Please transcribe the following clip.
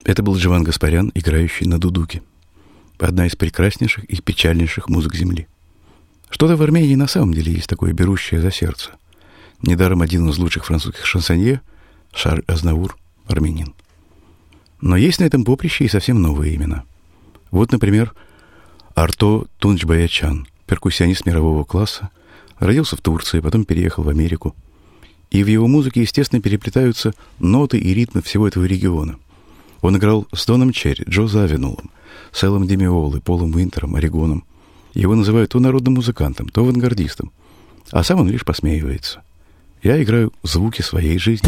Это был Джован Гаспарян, играющий на дудуке. Одна из прекраснейших и печальнейших музык Земли. Что-то в Армении на самом деле есть такое берущее за сердце. Недаром один из лучших французских шансонье, Шарль Азнавур, армянин. Но есть на этом поприще и совсем новые имена. Вот, например, Арто Тунчбаячан, перкуссионист мирового класса, родился в Турции, потом переехал в Америку. И в его музыке, естественно, переплетаются ноты и ритмы всего этого региона. Он играл с Доном Черри, Джо Завинулом, с Эллом Демиолой, Полом Уинтером, Орегоном. Его называют то народным музыкантом, то авангардистом. А сам он лишь посмеивается. Я играю звуки своей жизни.